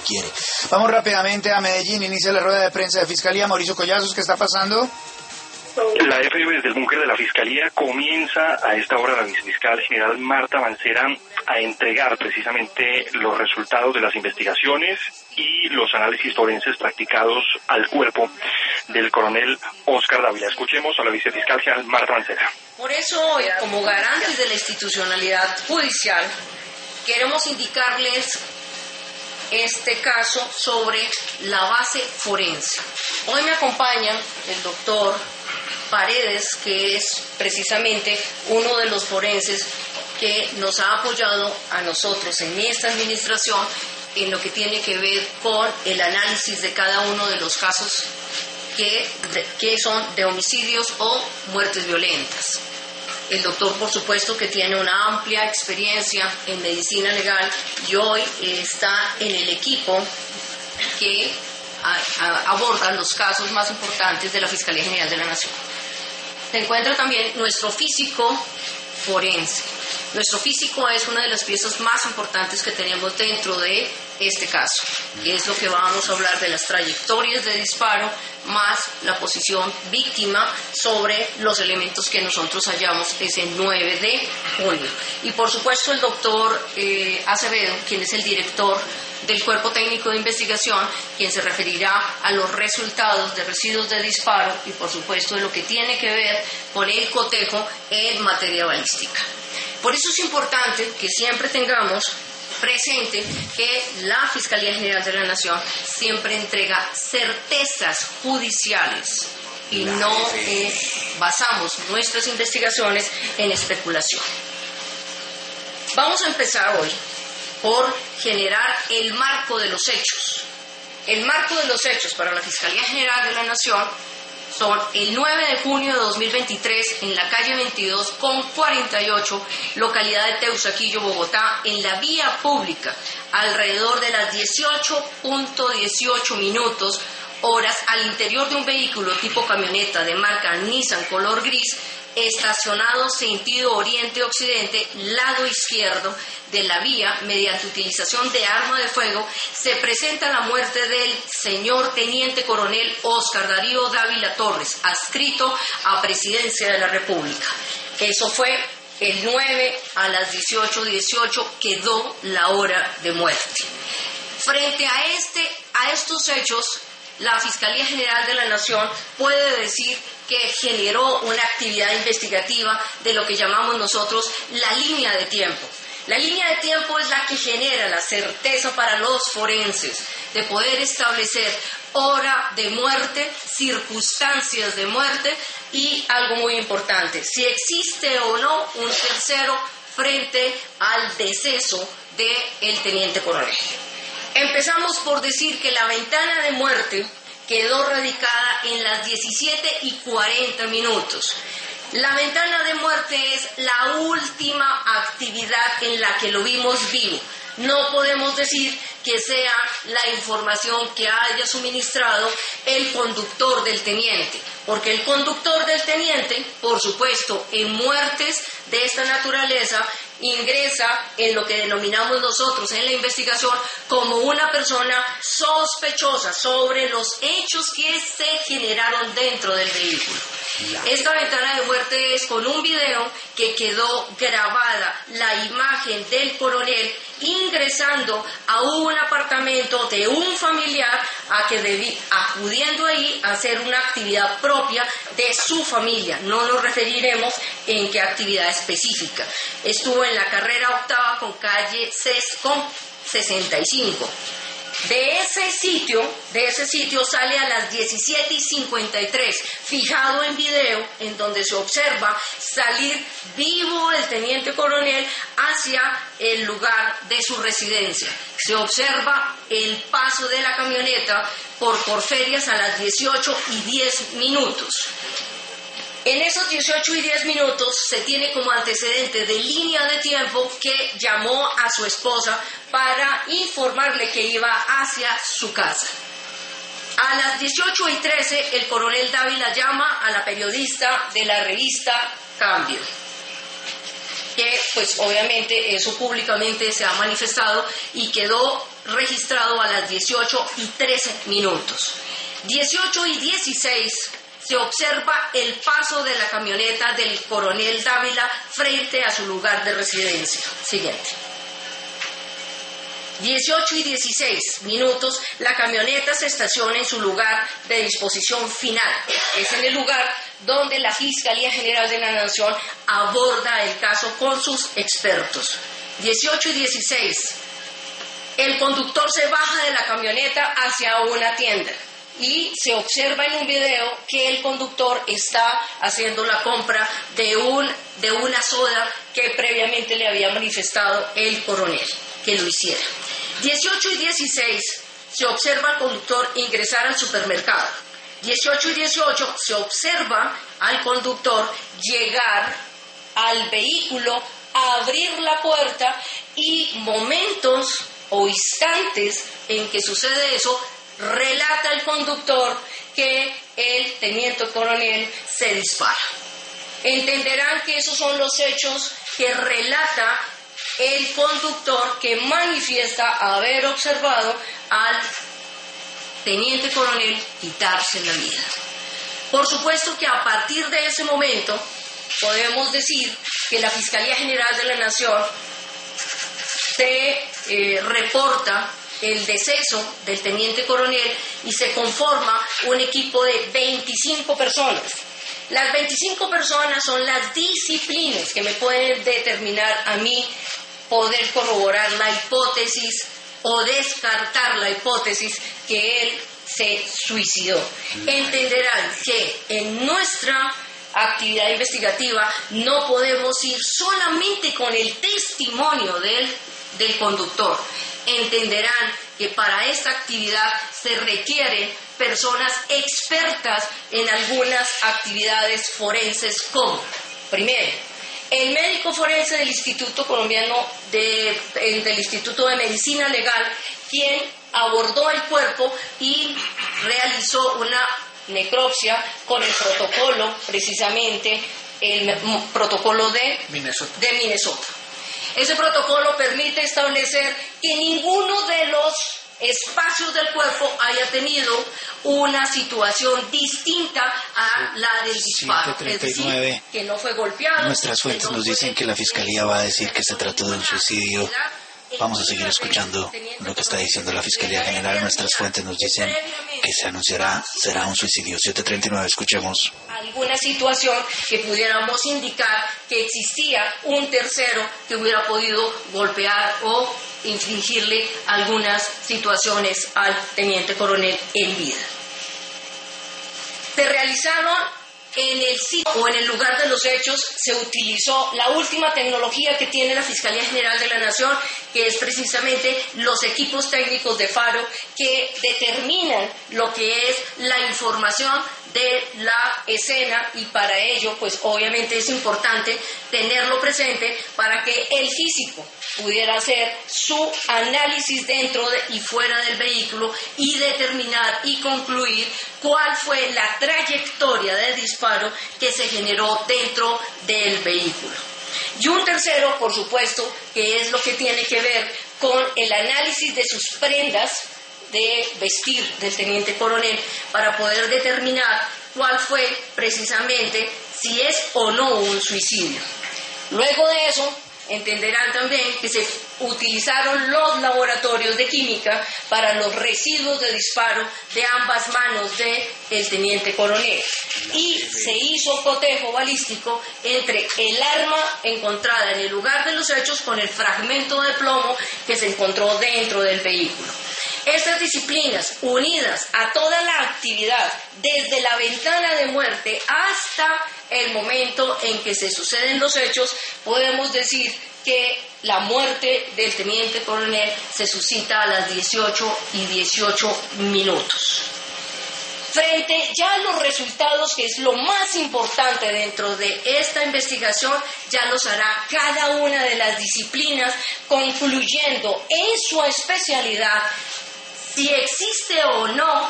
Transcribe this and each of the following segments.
quiere. Vamos rápidamente a Medellín, inicia la rueda de prensa de Fiscalía. Mauricio Collazos, ¿qué está pasando? La FM desde el búnker de la Fiscalía comienza a esta hora la vicefiscal general Marta Mancera a entregar precisamente los resultados de las investigaciones y los análisis forenses practicados al cuerpo del coronel Óscar Dávila. Escuchemos a la vicefiscal general Marta Mancera. Por eso hoy, como garantes de la institucionalidad judicial, queremos indicarles este caso sobre la base forense. Hoy me acompaña el doctor Paredes, que es precisamente uno de los forenses que nos ha apoyado a nosotros en esta administración en lo que tiene que ver con el análisis de cada uno de los casos que son de homicidios o muertes violentas. El doctor, por supuesto, que tiene una amplia experiencia en medicina legal y hoy está en el equipo que aborda los casos más importantes de la Fiscalía General de la Nación. Se encuentra también nuestro físico forense. Nuestro físico es una de las piezas más importantes que tenemos dentro de este caso, que es lo que vamos a hablar de las trayectorias de disparo más la posición víctima sobre los elementos que nosotros hallamos ese 9 de junio. Y por supuesto el doctor Acevedo, quien es el director del Cuerpo Técnico de Investigación, quien se referirá a los resultados de residuos de disparo y por supuesto de lo que tiene que ver con el cotejo en materia balística. Por eso es importante que siempre tengamos presente que la Fiscalía General de la Nación siempre entrega certezas judiciales y no basamos nuestras investigaciones en especulación. Vamos a empezar hoy por generar el marco de los hechos. El marco de los hechos para la Fiscalía General de la Nación son el 9 de junio de 2023 en la calle 22 con 48, localidad de Teusaquillo, Bogotá, en la vía pública, alrededor de las 18:18 minutos, horas, al interior de un vehículo tipo camioneta de marca Nissan color gris, estacionado sentido oriente-occidente, lado izquierdo de la vía, mediante utilización de arma de fuego, se presenta la muerte del señor Teniente Coronel Óscar Darío Dávila Torres, adscrito a Presidencia de la República. Eso fue el 9 a las 18:18, quedó la hora de muerte. Frente a estos hechos, la Fiscalía General de la Nación puede decir que generó una actividad investigativa de lo que llamamos nosotros la línea de tiempo. La línea de tiempo es la que genera la certeza para los forenses de poder establecer hora de muerte, circunstancias de muerte y algo muy importante, si existe o no un tercero frente al deceso del teniente coronel. Empezamos por decir que la ventana de muerte quedó radicada en las 17:40 minutos. La ventana de muerte es la última actividad en la que lo vimos vivo. No podemos decir que sea la información que haya suministrado el conductor del teniente, porque el conductor del teniente, por supuesto, en muertes de esta naturaleza, ingresa en lo que denominamos nosotros en la investigación como una persona sospechosa sobre los hechos que se generaron dentro del vehículo. Esta ventana de muerte es con un video que quedó grabada la imagen del coronel ingresando a un apartamento de un familiar acudiendo ahí a hacer una actividad propia de su familia. No nos referiremos en qué actividad específica. Estuvo en la carrera octava con calle CES con 65. De ese sitio sale a las 17:53, fijado en video, en donde se observa salir vivo el teniente coronel hacia el lugar de su residencia. Se observa el paso de la camioneta por Porferias a las 18:10 minutos. En esos 18:10 minutos se tiene como antecedente de línea de tiempo que llamó a su esposa para informarle que iba hacia su casa. A las 18:13 el coronel Dávila llama a la periodista de la revista Cambio, que pues obviamente eso públicamente se ha manifestado y quedó registrado a las 18:13. 18:16 se observa el paso de la camioneta del coronel Dávila frente a su lugar de residencia. Siguiente. 18:16, la camioneta se estaciona en su lugar de disposición final. Es en el lugar donde la Fiscalía General de la Nación aborda el caso con sus expertos. 18:16, el conductor se baja de la camioneta hacia una tienda y se observa en un video que el conductor está haciendo la compra de una soda que previamente le había manifestado el coronel que lo hiciera. 18:16, se observa al conductor ingresar al supermercado. 18:18, se observa al conductor llegar al vehículo, abrir la puerta y momentos o instantes en que sucede eso, relata el conductor que el teniente coronel se dispara. Entenderán que esos son los hechos que relata el conductor que manifiesta haber observado al teniente coronel quitarse la vida. Por supuesto que a partir de ese momento podemos decir que la Fiscalía General de la Nación se reporta el deceso del teniente coronel y se conforma un equipo de 25 personas. Las 25 personas son las disciplinas que me pueden determinar a mí poder corroborar la hipótesis o descartar la hipótesis que él se suicidó. Entenderán que en nuestra actividad investigativa no podemos ir solamente con el testimonio del conductor. Entenderán que para esta actividad se requieren personas expertas en algunas actividades forenses como, primero, el médico forense del Instituto Colombiano del Instituto de Medicina Legal, quien abordó el cuerpo y realizó una necropsia con el protocolo, precisamente el protocolo de Minnesota. Ese protocolo permite establecer que ninguno de los espacios del cuerpo haya tenido una situación distinta a la del disparo. 7:39. Es decir, que no fue golpeado. Nuestras fuentes nos dicen que la Fiscalía va a decir que se trató de un suicidio. Vamos a seguir escuchando lo que está diciendo la Fiscalía General. Nuestras fuentes nos dicen que se anunciará, será un suicidio. 7:39, escuchemos. Alguna situación que pudiéramos indicar que existía un tercero que hubiera podido golpear o infligirle algunas situaciones al teniente coronel en vida. Se realizaron en el sitio o en el lugar de los hechos, se utilizó la última tecnología que tiene la Fiscalía General de la Nación, que es precisamente los equipos técnicos de Faro que determinan lo que es la información de la escena, y para ello pues obviamente es importante tenerlo presente para que el físico pudiera hacer su análisis dentro y fuera del vehículo y determinar y concluir cuál fue la trayectoria del disparo que se generó dentro del vehículo. Y un tercero, por supuesto, que es lo que tiene que ver con el análisis de sus prendas de vestir del teniente coronel para poder determinar cuál fue precisamente si es o no un suicidio. Luego de eso, entenderán también que se utilizaron los laboratorios de química para los residuos de disparo de ambas manos del teniente coronel y se hizo cotejo balístico entre el arma encontrada en el lugar de los hechos con el fragmento de plomo que se encontró dentro del vehículo. Estas disciplinas, unidas a toda la actividad, desde la ventana de muerte hasta el momento en que se suceden los hechos, podemos decir que la muerte del teniente coronel se suscita a las 18:18. Frente ya a los resultados, que es lo más importante dentro de esta investigación, ya los hará cada una de las disciplinas, concluyendo en su especialidad si existe o no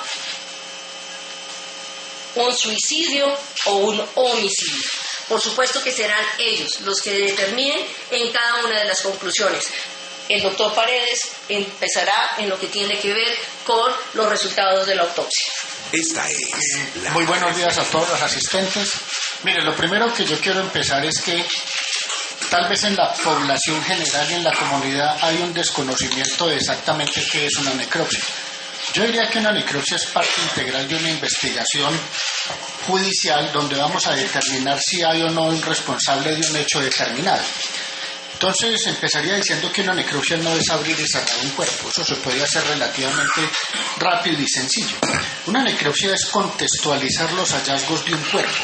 un suicidio o un homicidio. Por supuesto que serán ellos los que determinen en cada una de las conclusiones. el doctor Paredes empezará en lo que tiene que ver con los resultados de la autopsia. Esta es Muy buenos días a todos los asistentes. Mire, lo primero que yo quiero empezar es que tal vez en la población general y en la comunidad hay un desconocimiento de exactamente qué es una necropsia. Yo diría que una necropsia es parte integral de una investigación judicial donde vamos a determinar si hay o no un responsable de un hecho determinado. Entonces empezaría diciendo que una necropsia no es abrir y cerrar un cuerpo, eso se puede hacer relativamente rápido y sencillo. Una necropsia es contextualizar los hallazgos de un cuerpo,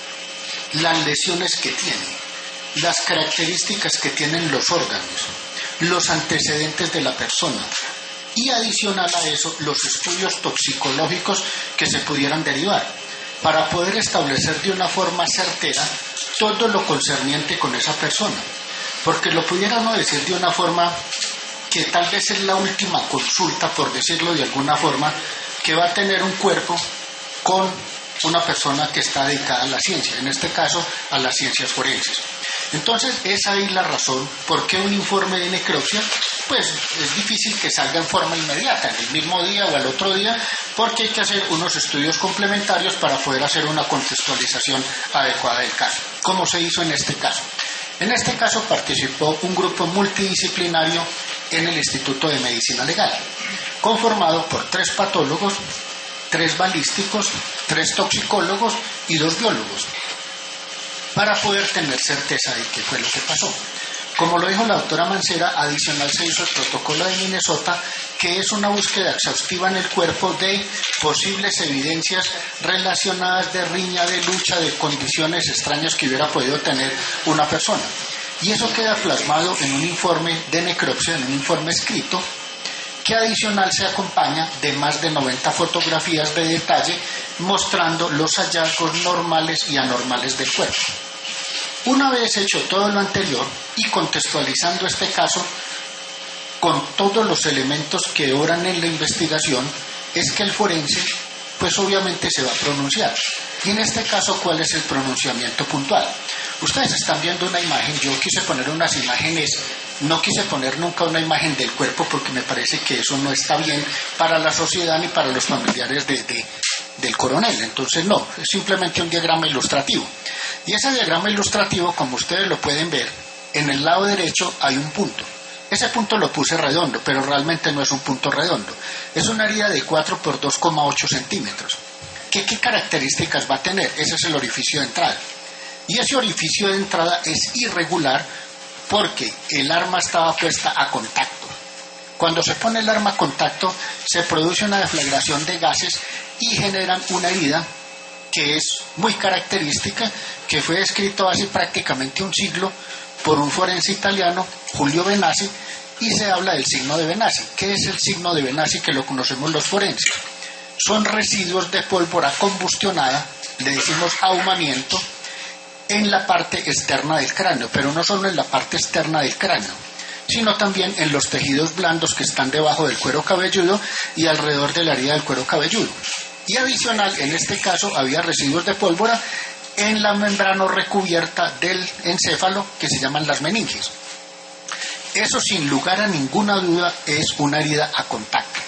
las lesiones que tiene, las características que tienen los órganos, los antecedentes de la persona y adicional a eso los estudios toxicológicos que se pudieran derivar para poder establecer de una forma certera todo lo concerniente con esa persona. Porque lo pudiéramos decir de una forma que tal vez es la última consulta, por decirlo de alguna forma, que va a tener un cuerpo con una persona que está dedicada a la ciencia, en este caso a las ciencias forenses. Entonces, es ahí la razón por qué un informe de necropsia, pues es difícil que salga en forma inmediata, en el mismo día o al otro día, porque hay que hacer unos estudios complementarios para poder hacer una contextualización adecuada del caso, como se hizo en este caso. En este caso participó un grupo multidisciplinario en el Instituto de Medicina Legal, conformado por 3 patólogos, 3 balísticos, 3 toxicólogos y 2 biólogos, para poder tener certeza de qué fue lo que pasó. Como lo dijo la doctora Mancera, adicional se hizo el protocolo de Minnesota, que es una búsqueda exhaustiva en el cuerpo de posibles evidencias relacionadas de riña, de lucha, de condiciones extrañas que hubiera podido tener una persona. Y eso queda plasmado en un informe de necropsia, en un informe escrito, que adicional se acompaña de más de 90 fotografías de detalle mostrando los hallazgos normales y anormales del cuerpo. Una vez hecho todo lo anterior y contextualizando este caso con todos los elementos que obran en la investigación, es que el forense pues obviamente se va a pronunciar. Y en este caso, ¿cuál es el pronunciamiento puntual? Ustedes están viendo una imagen, yo quise poner unas imágenes, no quise poner nunca una imagen del cuerpo porque me parece que eso no está bien para la sociedad ni para los familiares del coronel. Entonces no, es simplemente un diagrama ilustrativo. Y ese diagrama ilustrativo, como ustedes lo pueden ver, en el lado derecho hay un punto. Ese punto lo puse redondo, pero realmente no es un punto redondo. Es una herida de 4 por 2,8 centímetros. ¿Qué características va a tener? Ese es el orificio de entrada. Y ese orificio de entrada es irregular porque el arma estaba puesta a contacto. Cuando se pone el arma a contacto, se produce una deflagración de gases y generan una herida que es muy característica, que fue descrito hace prácticamente un siglo por un forense italiano, Julio Benassi, y se habla del signo de Benassi. ¿Qué es el signo de Benassi que lo conocemos los forenses? Son residuos de pólvora combustionada, le decimos ahumamiento, en la parte externa del cráneo, pero no solo en la parte externa del cráneo, sino también en los tejidos blandos que están debajo del cuero cabelludo y alrededor de la herida del cuero cabelludo. Y adicional, en este caso, había residuos de pólvora en la membrana recubierta del encéfalo, que se llaman las meninges. Eso, sin lugar a ninguna duda, es una herida a contacto.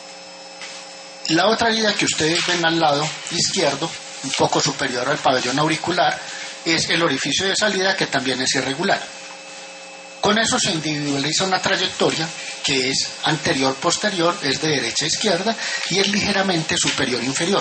La otra herida que ustedes ven al lado izquierdo, un poco superior al pabellón auricular, es el orificio de salida, que también es irregular. Con eso se individualiza una trayectoria que es anterior-posterior, es de derecha a izquierda y es ligeramente superior-inferior.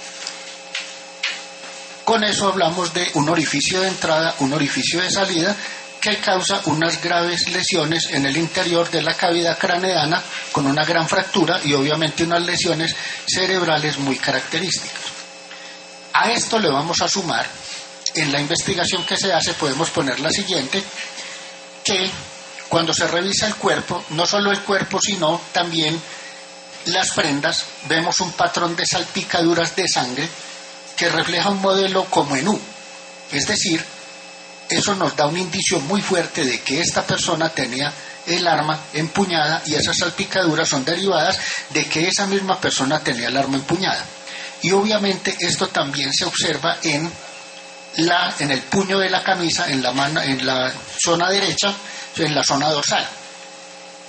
Con eso hablamos de un orificio de entrada, un orificio de salida, que causa unas graves lesiones en el interior de la cavidad craneana con una gran fractura y obviamente unas lesiones cerebrales muy características. A esto le vamos a sumar, en la investigación que se hace podemos poner la siguiente, que cuando se revisa el cuerpo, no solo el cuerpo sino también las prendas, vemos un patrón de salpicaduras de sangre que refleja un modelo como en U, es decir, eso nos da un indicio muy fuerte de que esta persona tenía el arma empuñada y esas salpicaduras son derivadas de que esa misma persona tenía el arma empuñada. Y obviamente esto también se observa en el puño de la camisa, en la mano, en la zona derecha, en la zona dorsal.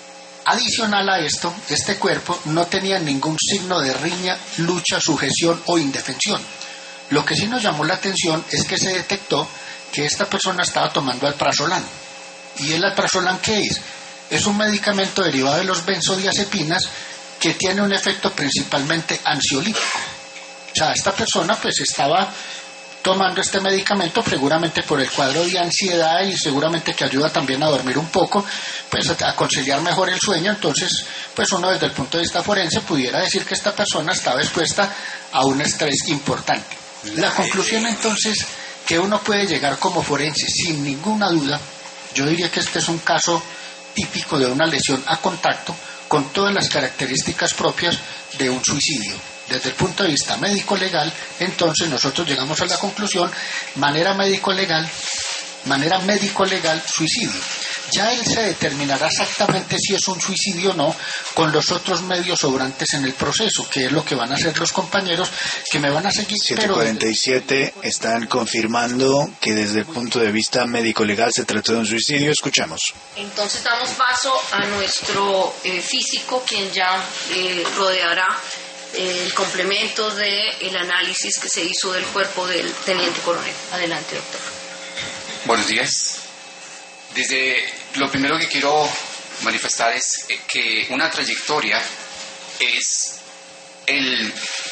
Adicional a esto, este cuerpo no tenía ningún signo de riña, lucha, sujeción o indefensión. Lo que sí nos llamó la atención es que se detectó que esta persona estaba tomando alprazolam. ¿Y el alprazolam qué es? Es un medicamento derivado de los benzodiazepinas que tiene un efecto principalmente ansiolítico. O sea, esta persona pues estaba tomando este medicamento seguramente por el cuadro de ansiedad y seguramente que ayuda también a dormir un poco, pues a conciliar mejor el sueño. Entonces, pues uno desde el punto de vista forense pudiera decir que esta persona estaba expuesta a un estrés importante. La conclusión entonces que uno puede llegar como forense sin ninguna duda, yo diría que este es un caso típico de una lesión a contacto con todas las características propias de un suicidio. Desde el punto de vista médico-legal, entonces nosotros llegamos a la conclusión, manera médico-legal, suicidio. Ya él se determinará exactamente si es un suicidio o no con los otros medios sobrantes en el proceso, que es lo que van a hacer los compañeros que me van a seguir. 747 están confirmando que desde el punto de vista médico-legal se trató de un suicidio. Escuchamos. Entonces damos paso a nuestro físico, quien ya rodeará el complemento del análisis que se hizo del cuerpo del teniente coronel. Adelante, doctor. Buenos días. Lo primero que quiero manifestar es que una trayectoria es el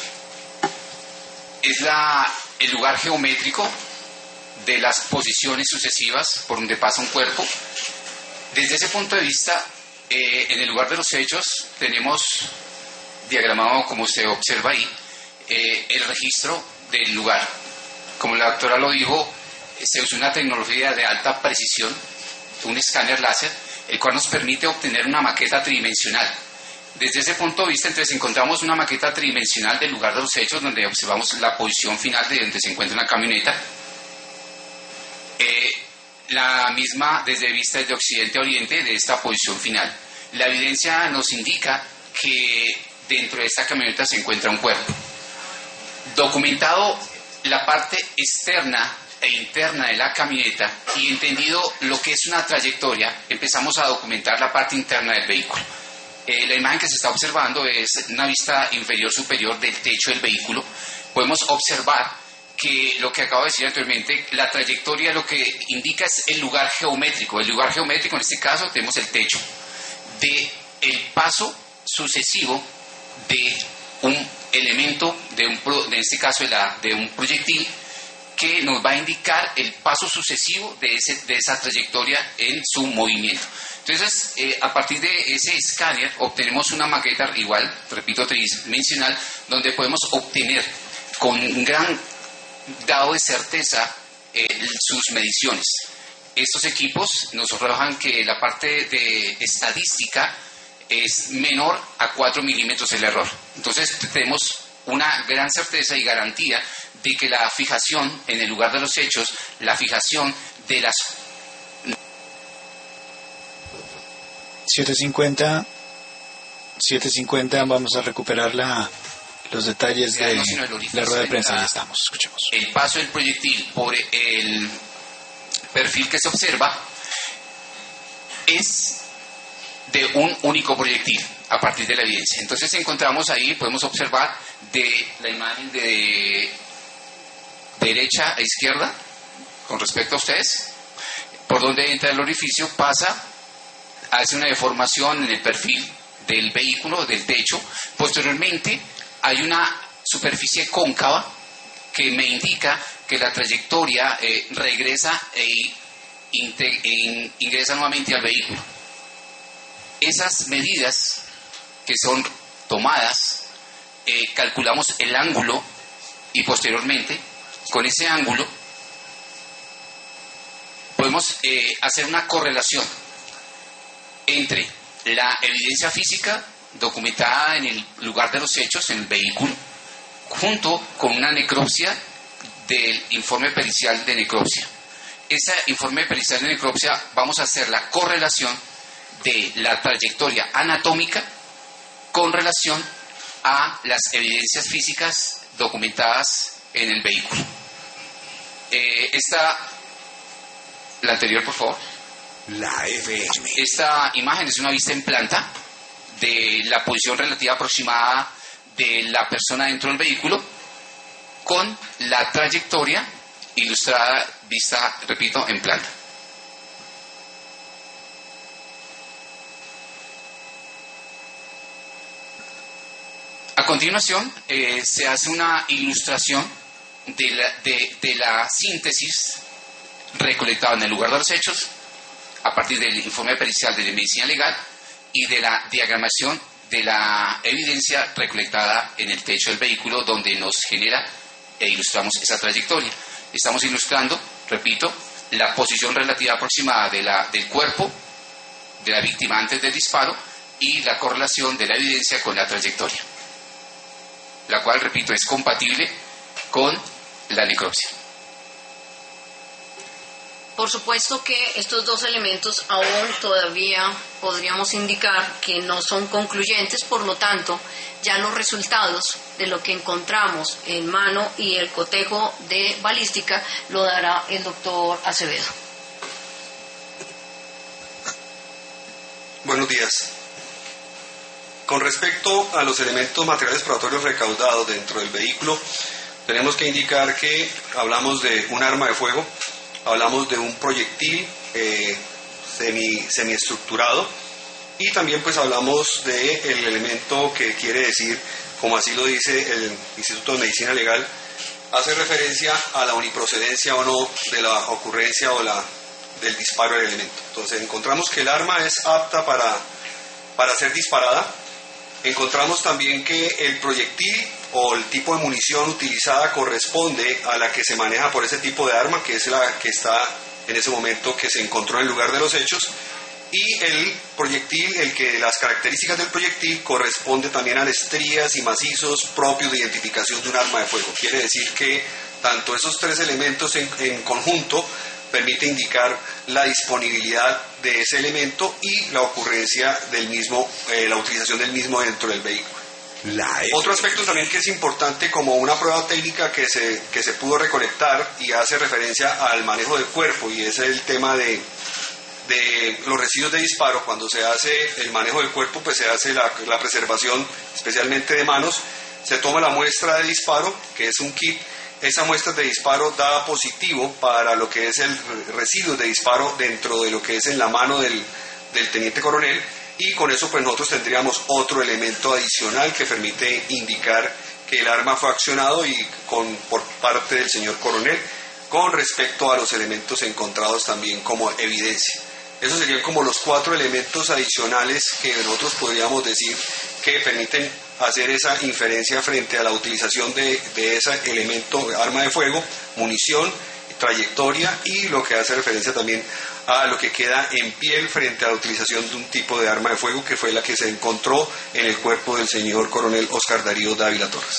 lugar geométrico de las posiciones sucesivas por donde pasa un cuerpo. Desde ese punto de vista, en el lugar de los hechos tenemos diagramado, como se observa ahí, el registro del lugar. Como la doctora lo dijo, se usa una tecnología de alta precisión, un escáner láser, el cual nos permite obtener una maqueta tridimensional. Desde ese punto de vista, entonces, encontramos una maqueta tridimensional del lugar de los hechos, donde observamos la posición final de donde se encuentra una camioneta. La misma desde vista de occidente a oriente de esta posición final. La evidencia nos indica que dentro de esta camioneta se encuentra un cuerpo. Documentado la parte externa e interna de la camioneta y entendido lo que es una trayectoria, empezamos a documentar la parte interna del vehículo. La imagen que se está observando es una vista inferior superior del techo del vehículo. Podemos observar que lo que acabo de decir anteriormente, la trayectoria lo que indica es el lugar geométrico. El lugar geométrico en este caso tenemos el techo de el paso sucesivo de un elemento, en este caso de un proyectil, que nos va a indicar el paso sucesivo de esa trayectoria en su movimiento. Entonces, a partir de ese escáner obtenemos una maqueta igual, repito, tridimensional, donde podemos obtener con un gran grado de certeza sus mediciones. Estos equipos nos arrojan que la parte de estadística es menor a 4 milímetros el error. Entonces tenemos una gran certeza y garantía de que la fijación en el lugar de los hechos, la fijación de las 750, vamos a recuperar los detalles de la rueda de prensa. Ya estamos, escuchemos. El paso del proyectil por el perfil que se observa es de un único proyectil a partir de la evidencia. Entonces encontramos ahí, podemos observar de la imagen de derecha a izquierda con respecto a ustedes, por donde entra el orificio, pasa, hace una deformación en el perfil del vehículo, del techo. Posteriormente hay una superficie cóncava que me indica que la trayectoria regresa e ingresa nuevamente al vehículo. Esas medidas que son tomadas, calculamos el ángulo y posteriormente con ese ángulo podemos hacer una correlación entre la evidencia física documentada en el lugar de los hechos, en el vehículo, junto con una necropsia del informe pericial de necropsia. Ese informe pericial de necropsia vamos a hacer la correlación de la trayectoria anatómica con relación a las evidencias físicas documentadas en el vehículo. La anterior, por favor. La FM. Esta imagen es una vista en planta de la posición relativa aproximada de la persona dentro del vehículo con la trayectoria ilustrada, vista, repito, en planta. A continuación, se hace una ilustración de la síntesis recolectada en el lugar de los hechos a partir del informe pericial de medicina legal y de la diagramación de la evidencia recolectada en el techo del vehículo, donde nos genera e ilustramos esa trayectoria. Estamos ilustrando, repito, la posición relativa aproximada del cuerpo de la víctima antes del disparo y la correlación de la evidencia con la trayectoria, la cual, repito, es compatible con la necropsia. Por supuesto que estos dos elementos aún todavía podríamos indicar que no son concluyentes, por lo tanto, ya los resultados de lo que encontramos en mano y el cotejo de balística lo dará el doctor Acevedo. Buenos días. Con respecto a los elementos materiales probatorios recaudados dentro del vehículo, tenemos que indicar que hablamos de un arma de fuego, hablamos de un proyectil semiestructurado y también pues hablamos del elemento que quiere decir, como así lo dice el Instituto de Medicina Legal, hace referencia a la uniprocedencia o no de la ocurrencia o del disparo del elemento. Entonces encontramos que el arma es apta para ser disparada. Encontramos también que el proyectil o el tipo de munición utilizada corresponde a la que se maneja por ese tipo de arma, que es la que está en ese momento que se encontró en el lugar de los hechos, y el proyectil, las características del proyectil corresponde también a las estrías y macizos propios de identificación de un arma de fuego. Quiere decir que tanto esos tres elementos en conjunto permite indicar la disponibilidad de ese elemento y la ocurrencia del mismo, la utilización del mismo dentro del vehículo. Otro aspecto también que es importante como una prueba técnica que se pudo recolectar y hace referencia al manejo del cuerpo, y es el tema de los residuos de disparo. Cuando se hace el manejo del cuerpo, pues se hace la preservación especialmente de manos, se toma la muestra de disparo, que es un kit. Esa muestra de disparo da positivo para lo que es el residuo de disparo dentro de lo que es en la mano del teniente coronel, y con eso pues nosotros tendríamos otro elemento adicional que permite indicar que el arma fue accionado y por parte del señor coronel con respecto a los elementos encontrados también como evidencia. Esos serían como los 4 elementos adicionales que nosotros podríamos decir que permiten hacer esa inferencia frente a la utilización de ese elemento, arma de fuego, munición, trayectoria, y lo que hace referencia también a lo que queda en piel frente a la utilización de un tipo de arma de fuego que fue la que se encontró en el cuerpo del señor coronel Oscar Darío Dávila Torres.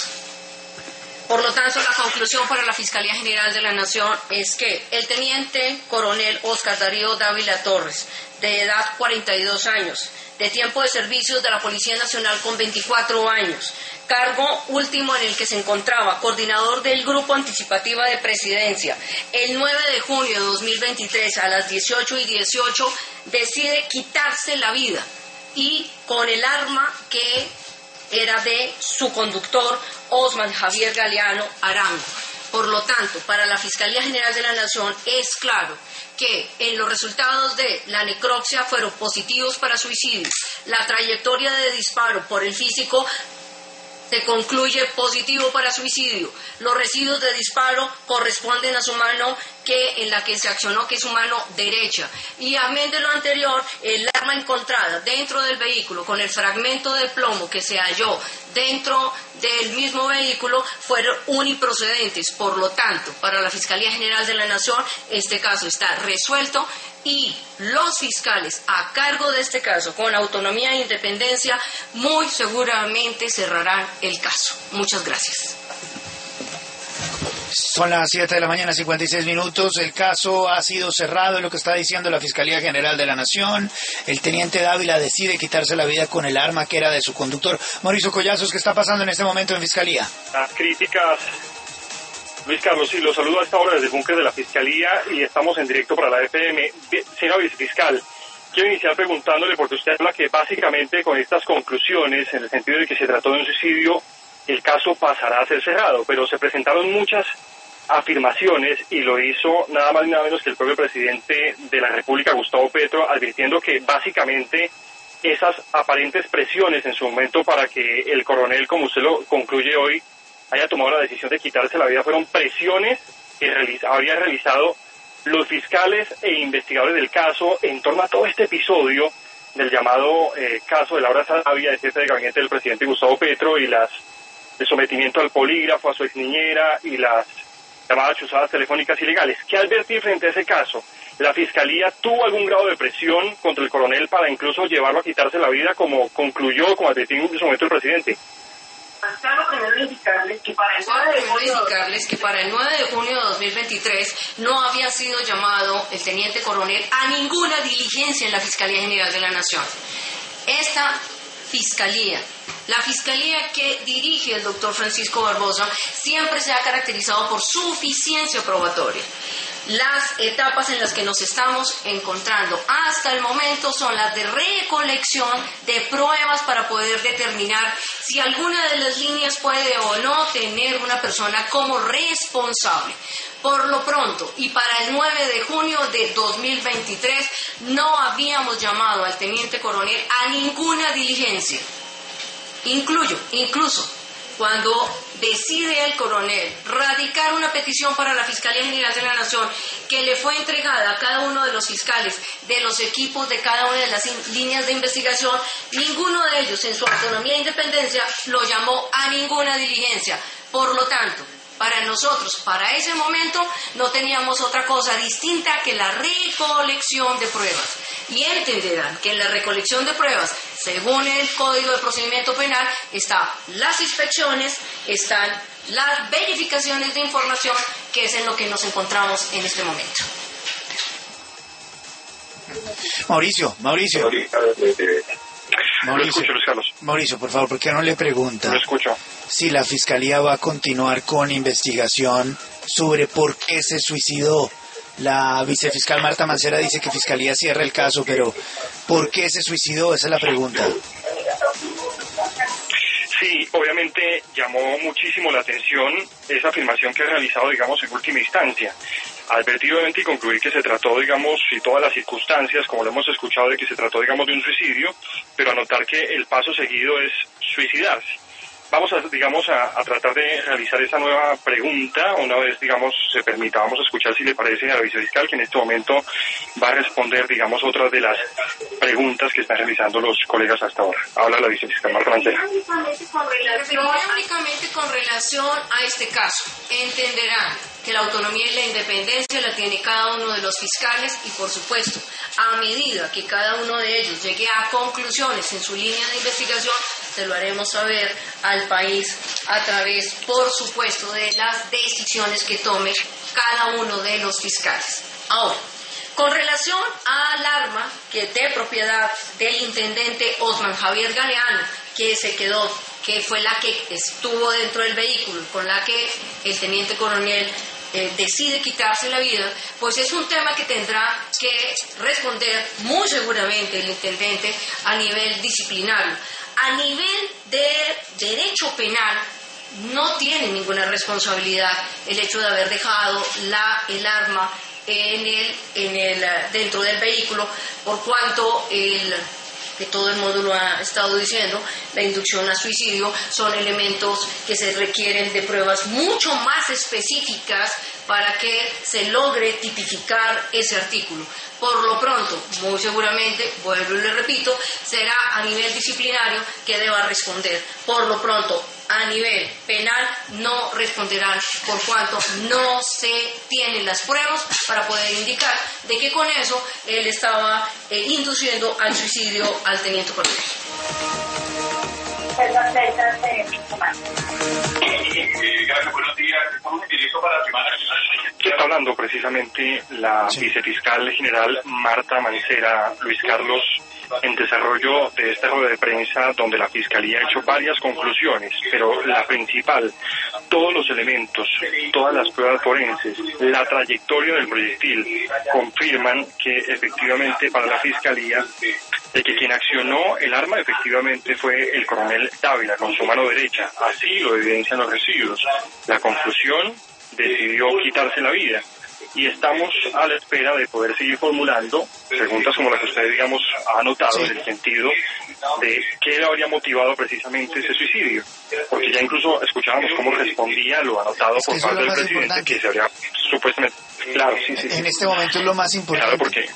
Por lo tanto, la conclusión para la Fiscalía General de la Nación es que el teniente coronel Oscar Darío Dávila Torres, de edad 42 años, de tiempo de servicios de la Policía Nacional con 24 años, cargo último en el que se encontraba coordinador del Grupo Anticipativa de Presidencia, el 9 de junio de 2023 a las 18:18 decide quitarse la vida, y con el arma que era de su conductor, Osman Javier Galeano Arango. Por lo tanto, para la Fiscalía General de la Nación es claro que en los resultados de la necropsia fueron positivos para suicidio. La trayectoria de disparo por el físico se concluye positivo para suicidio. Los residuos de disparo corresponden a su mano en la que se accionó, que es su mano derecha. Y amén de lo anterior, el arma encontrada dentro del vehículo con el fragmento de plomo que se halló dentro del mismo vehículo fueron uniprocedentes. Por lo tanto, para la Fiscalía General de la Nación, este caso está resuelto y los fiscales a cargo de este caso, con autonomía e independencia, muy seguramente cerrarán el caso. Muchas gracias. Son las 7 de la mañana, 56 minutos. El caso ha sido cerrado, es lo que está diciendo la Fiscalía General de la Nación. El teniente Dávila decide quitarse la vida con el arma que era de su conductor. Mauricio Collazos, ¿qué está pasando en este momento en Fiscalía? Las críticas, Luis Carlos, sí, los saludo a esta hora desde el búnker de la Fiscalía y estamos en directo para la FM. Señor vicefiscal, quiero iniciar preguntándole, porque usted habla que básicamente con estas conclusiones, en el sentido de que se trató de un suicidio, el caso pasará a ser cerrado, pero se presentaron muchas afirmaciones y lo hizo nada más ni nada menos que el propio presidente de la República, Gustavo Petro, advirtiendo que básicamente esas aparentes presiones en su momento para que el coronel, como usted lo concluye hoy, haya tomado la decisión de quitarse la vida, fueron presiones que habrían realizado los fiscales e investigadores del caso en torno a todo este episodio del llamado caso de Laura Sarabia, de jefe de gabinete del presidente Gustavo Petro, y el sometimiento al polígrafo, a su exniñera y las llamadas chuzadas telefónicas ilegales. ¿Qué advertir frente a ese caso? ¿La Fiscalía tuvo algún grado de presión contra el coronel para incluso llevarlo a quitarse la vida, como concluyó, como advirtió en su momento el presidente? Primero indicarles que para el 9 de junio de 2023 no había sido llamado el teniente coronel a ninguna diligencia en la Fiscalía General de la Nación. Esta Fiscalía, la Fiscalía que dirige el doctor Francisco Barbosa, siempre se ha caracterizado por suficiencia probatoria. Las etapas en las que nos estamos encontrando hasta el momento son las de recolección de pruebas para poder determinar si alguna de las líneas puede o no tener una persona como responsable. Por lo pronto, y para el 9 de junio de 2023, no habíamos llamado al teniente coronel a ninguna diligencia. Incluso cuando decide el coronel radicar una petición para la Fiscalía General de la Nación, que le fue entregada a cada uno de los fiscales de los equipos de cada una de las líneas de investigación, ninguno de ellos en su autonomía e independencia lo llamó a ninguna diligencia. Por lo tanto, para nosotros, para ese momento, no teníamos otra cosa distinta que la recolección de pruebas. Y entenderán que en la recolección de pruebas, según el Código de Procedimiento Penal, están las inspecciones, están las verificaciones de información, que es en lo que nos encontramos en este momento. Mauricio. Lo escucho, Luis Carlos. Mauricio, por favor, ¿por qué no le pregunta Lo escucho. si la Fiscalía va a continuar con investigación sobre por qué se suicidó? La vicefiscal Marta Mancera dice que Fiscalía cierra el caso, pero ¿por qué se suicidó? Esa es la pregunta. Sí, obviamente llamó muchísimo la atención esa afirmación que ha realizado, digamos, en última instancia. Advertir, obviamente, y concluir que se trató, digamos, y todas las circunstancias, como lo hemos escuchado, de que se trató, digamos, de un suicidio, pero anotar que el paso seguido es suicidarse. Vamos a, digamos, a tratar de realizar esa nueva pregunta una vez, digamos, se permita. Vamos a escuchar, si le parece, a la vicefiscal, que en este momento va a responder, digamos, otras de las preguntas que están realizando los colegas hasta ahora. Habla la vicefiscal Marta Mancera. Únicamente con relación a este caso, entenderán que la autonomía y la independencia la tiene cada uno de los fiscales y, por supuesto, a medida que cada uno de ellos llegue a conclusiones en su línea de investigación, se lo haremos saber al país a través, por supuesto, de las decisiones que tome cada uno de los fiscales. Ahora, con relación al arma que de propiedad del intendente Osman Javier Galeano, que se quedó, que fue la que estuvo dentro del vehículo, con la que el teniente coronel decide quitarse la vida, pues es un tema que tendrá que responder muy seguramente el intendente a nivel disciplinario. A nivel de derecho penal, no tiene ninguna responsabilidad el hecho de haber dejado el arma dentro del vehículo, por cuanto que todo el mundo lo ha estado diciendo, la inducción a suicidio son elementos que se requieren de pruebas mucho más específicas para que se logre tipificar ese artículo. Por lo pronto, muy seguramente, vuelvo y le repito, será a nivel disciplinario que deba responder. Por lo pronto, a nivel penal no responderán, por cuanto no se tienen las pruebas para poder indicar de que con eso él estaba induciendo al suicidio al teniente coronel. Buenos días. Estamos en directo para la Semana Nacional. Está hablando precisamente la vicefiscal general Marta Mancera, Luis Carlos, en desarrollo de esta rueda de prensa donde la Fiscalía ha hecho varias conclusiones, pero la principal, todos los elementos, todas las pruebas forenses, la trayectoria del proyectil confirman que efectivamente para la Fiscalía de que quien accionó el arma efectivamente fue el coronel Dávila con su mano derecha. Así lo evidencian los residuos. La conclusión, decidió quitarse la vida. Y estamos a la espera de poder seguir formulando preguntas como las que usted, digamos, ha anotado, en el sentido de qué le habría motivado precisamente ese suicidio. Porque ya incluso escuchábamos cómo respondía lo anotado por parte del presidente, que se habría supuestamente... Claro, sí. En este momento es lo más importante. Claro, porque...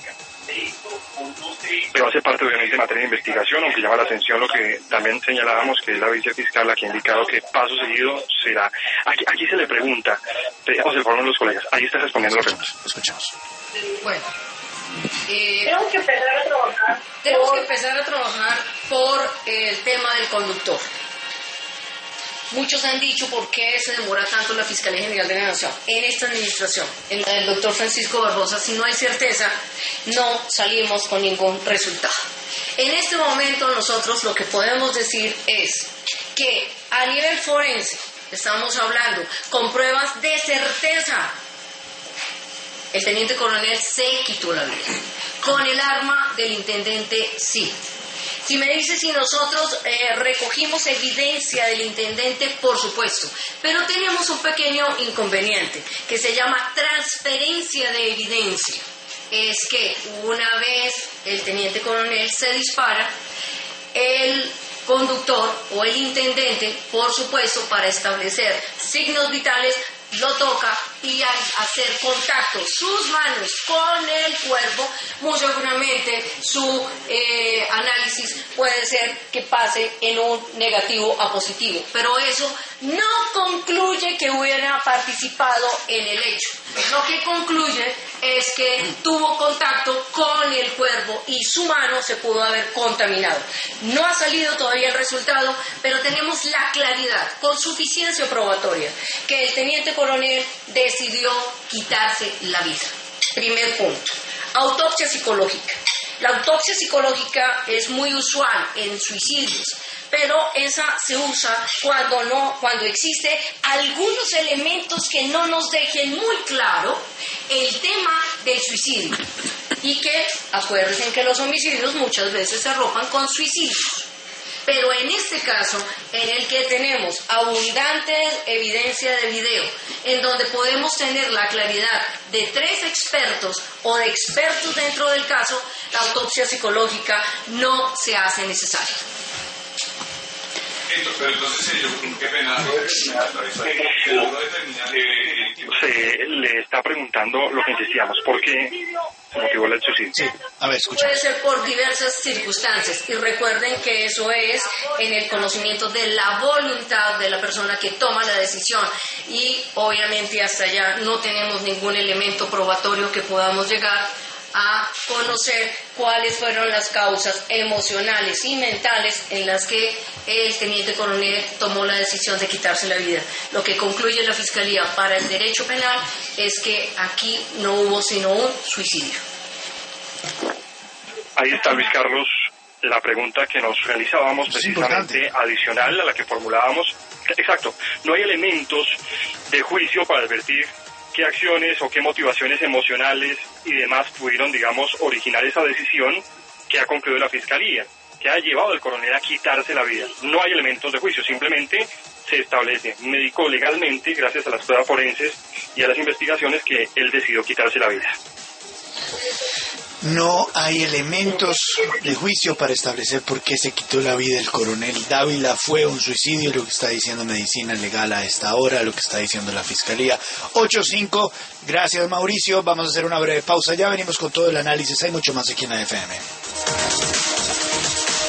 Pero hace parte obviamente de materia de investigación, aunque llama la atención lo que también señalábamos, que es la vicefiscal la que ha indicado que paso seguido será. Aquí se le pregunta, dejamos el foro a los colegas, ahí está respondiendo la pregunta. Escuchamos. Bueno, tenemos que empezar a trabajar. Tenemos que empezar a trabajar por el tema del conductor. Muchos han dicho por qué se demora tanto la Fiscalía General de la Nación. En esta administración, en la del doctor Francisco Barbosa, si no hay certeza, no salimos con ningún resultado. En este momento nosotros lo que podemos decir es que a nivel forense, estamos hablando con pruebas de certeza, el teniente coronel se quitó la vida. Con el arma del intendente, sí. Si me dice si nosotros recogimos evidencia del intendente, por supuesto, pero tenemos un pequeño inconveniente que se llama transferencia de evidencia. Es que una vez el teniente coronel se dispara, el conductor o el intendente, por supuesto, para establecer signos vitales, lo toca y al hacer contacto sus manos con el cuerpo, muy seguramente su análisis puede ser que pase en un negativo a positivo, pero eso no concluye que hubiera participado en el hecho. Lo que concluye es que tuvo contacto con el cuerpo y su mano se pudo haber contaminado. No ha salido todavía el resultado, pero tenemos la claridad, con suficiencia probatoria, que el teniente coronel decidió quitarse la vida. Primer punto. Autopsia psicológica. La autopsia psicológica es muy usual en suicidios, pero esa se usa cuando existe algunos elementos que no nos dejen muy claro el tema del suicidio. Y que, acuérdense que los homicidios muchas veces se arropan con suicidios. Pero en este caso, en el que tenemos abundante evidencia de video, en donde podemos tener la claridad de 3 expertos o de expertos dentro del caso, la autopsia psicológica no se hace necesaria. Pero entonces qué pena. Se le está preguntando lo que insistíamos, ¿por qué se motivó el suicidio? Sí, a ver, escucha. Puede ser por diversas circunstancias y recuerden que eso es en el conocimiento de la voluntad de la persona que toma la decisión y obviamente hasta allá no tenemos ningún elemento probatorio que podamos llegar a conocer cuáles fueron las causas emocionales y mentales en las que el teniente coronel tomó la decisión de quitarse la vida. Lo que concluye la Fiscalía para el derecho penal es que aquí no hubo sino un suicidio. Ahí está, Luis Carlos, la pregunta que nos realizábamos, precisamente adicional a la que formulábamos. Exacto, no hay elementos de juicio para advertir qué acciones o qué motivaciones emocionales y demás pudieron, digamos, originar esa decisión que ha concluido la Fiscalía, que ha llevado al coronel a quitarse la vida. No hay elementos de juicio, simplemente se establece médico-legalmente, gracias a las pruebas forenses y a las investigaciones, que él decidió quitarse la vida. No hay elementos de juicio para establecer por qué se quitó la vida el coronel Dávila. Fue un suicidio, lo que está diciendo Medicina Legal a esta hora, lo que está diciendo la Fiscalía. 8-5, gracias Mauricio. Vamos a hacer una breve pausa, ya venimos con todo el análisis. Hay mucho más aquí en AFM.